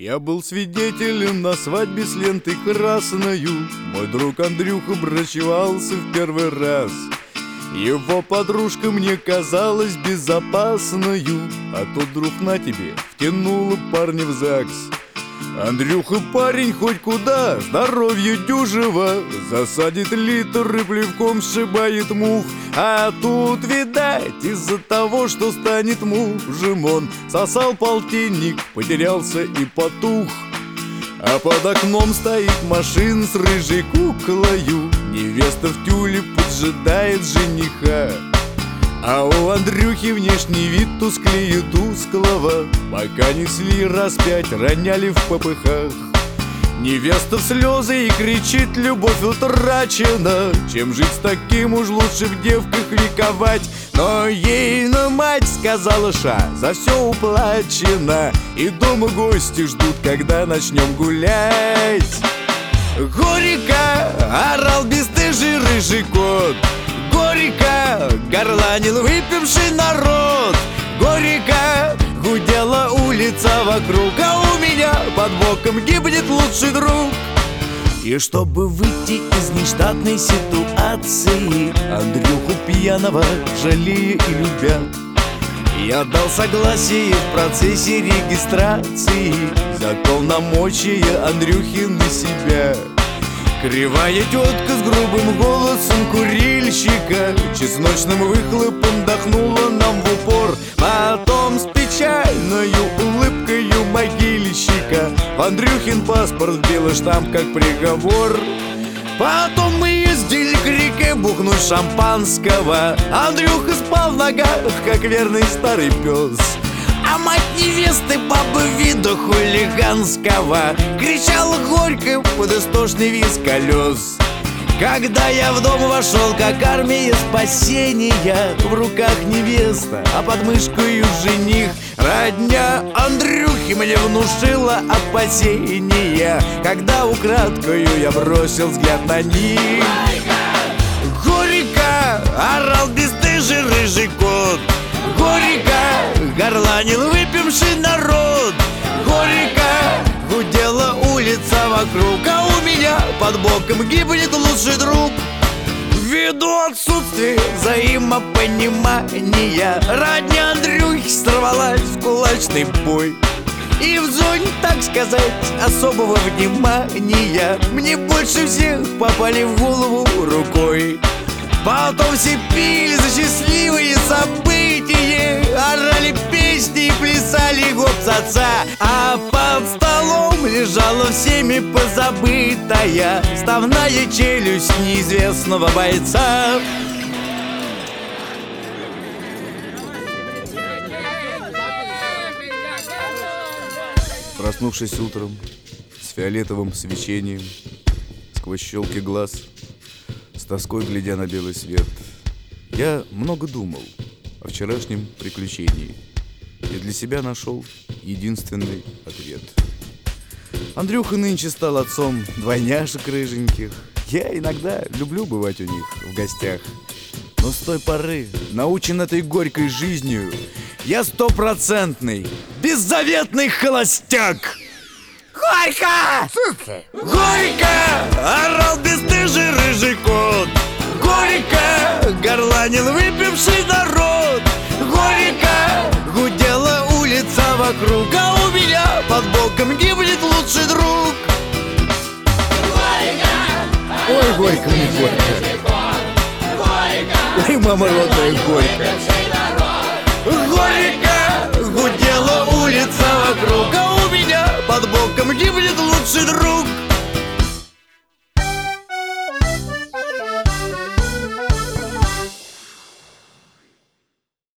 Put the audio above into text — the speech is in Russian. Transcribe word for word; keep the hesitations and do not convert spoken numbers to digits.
Я был свидетелем на свадьбе с лентой красною. Мой друг Андрюха брачевался в первый раз. Его подружка мне казалась безопасною, а тот друг на тебе втянула парня в ЗАГС. Андрюха парень хоть куда, здоровье дюжево, засадит литр и плевком сшибает мух. А тут, видать, из-за того, что станет мужем, он сосал полтинник, потерялся и потух. А под окном стоит машина с рыжей куклою, невеста в тюле поджидает жениха. А у Андрюхи внешний вид тусклее тусклого, пока несли раз пять, роняли в попыхах. Невеста в слезы и кричит: любовь утрачена, чем жить с таким уж лучше в девках вековать. Но ей на мать сказала: ша, за все уплачено, и дома гости ждут, когда начнем гулять. Горько орал бесстыжий рыжий кот, горько горланил выпивший народ, горько гудела улица вокруг, а у меня под боком гибнет лучший друг. И чтобы выйти из нештатной ситуации, Андрюху пьяного жалея и любя, я дал согласие в процессе регистрации за полномочия Андрюхи на себя. Кривая тетка с грубым голосом курильщика чесночным выхлопом дохнула нам в упор. Потом с печальною улыбкою могильщика в Андрюхин паспорт вбила штамп как приговор. Потом мы ездили к реке бухнуть шампанского. Андрюха спал в ногах, как верный старый пес. А мать невесты, бабы вида хулиганского, кричала горько под истошный визг колес. Когда я в дом вошел, как армия спасения, в руках невеста, а под мышкою жених, родня Андрюхи мне внушила опасения, когда украдкою я бросил взгляд на них. Горько орал бесстыжий рыжий кот, горько горланил выпивший народ, горько гудела улица вокруг, а у меня под боком гибнет лучший друг. Ввиду отсутствия взаимопонимания, родня Андрюхи сорвалась в кулачный бой. И в зоне, так сказать, особого внимания мне больше всех попали в голову рукой. Потом все пили за счастливые события, орали песни и плясали гоп-ца-ца. А под столом лежала всеми позабытая вставная челюсть неизвестного бойца. Проснувшись утром с фиолетовым свечением сквозь щелки глаз, с тоской глядя на белый свет, я много думал о вчерашнем приключении и для себя нашел единственный ответ. Андрюха нынче стал отцом двойняшек рыженьких. Я иногда люблю бывать у них в гостях, но с той поры, научен этой горькой жизнью, я стопроцентный, беззаветный холостяк. Горько! Горько орал бесстыжий рыжий кот, горько горланил выпивший народ, горько гудела улица вокруг, а у меня под боком гибнет лучший друг. Ой, горько мне горько. Ой, мама родная, горько. Горько